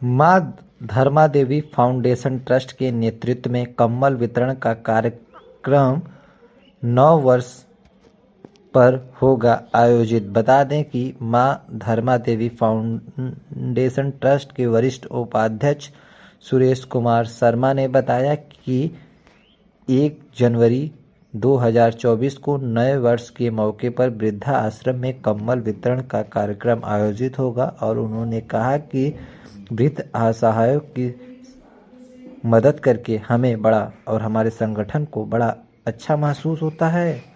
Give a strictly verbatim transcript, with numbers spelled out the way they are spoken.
मां धर्मा देवी foundation trust के नेतृत्व में कंबल वितरण का कार्यक्रम नौ वर्ष पर होगा आयोजित। बता दें कि मां धर्मा देवी फाउंडेशन ट्रस्ट के वरिष्ठ उपाध्यक्ष सुरेश कुमार शर्मा ने बताया कि एक जनवरी दो हज़ार चौबीस को नए वर्ष के मौके पर वृद्धा आश्रम में कंबल वितरण का कार्यक्रम आयोजित होगा और उन्होंने कहा कि वृद्ध असहायों की मदद करके हमें बड़ा और हमारे संगठन को बड़ा अच्छा महसूस होता है।